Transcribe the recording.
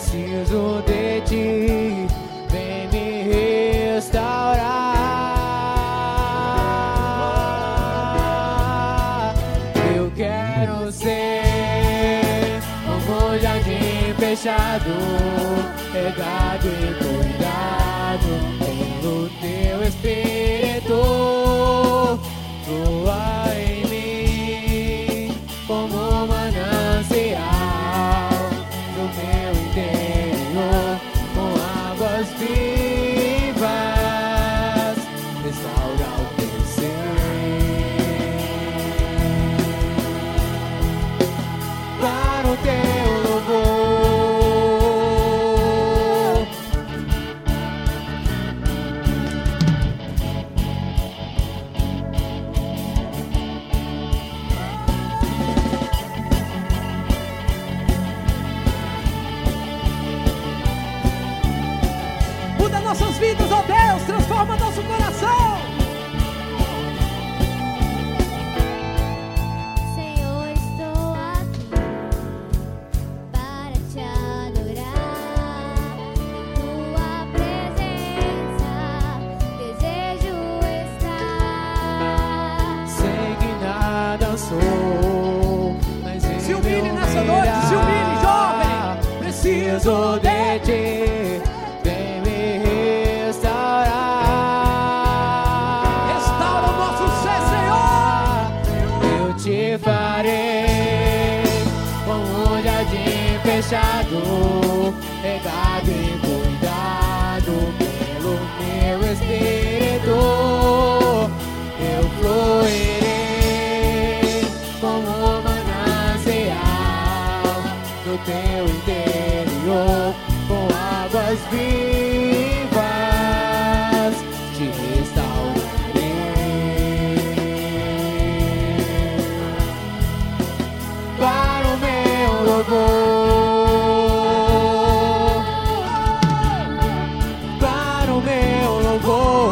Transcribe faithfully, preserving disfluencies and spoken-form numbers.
preciso de ti, vem me restaurar. Eu quero ser como um jardim fechado, regado e cuidado pelo teu Espírito. Flua em mim como um manancial no meu interior, com águas vivas, restaura o teu ser. Para o teu louvor. Muda nossas vidas, ó Deus, transforma nosso coração. Senhor, estou aqui para te adorar. Em tua presença desejo estar. Sei que nada sou, mas em Se humilhe meu nessa noite, se humilhe, jovem. Preciso de ti, vem me restaurar. Restaura o nosso ser, Senhor. Eu te farei como um jardim fechado, regado e cuidado pelo meu Espírito. Eu fluirei como um manancial no teu interior, com águas vivas te restaurarei. Para o meu louvor, para o meu louvor.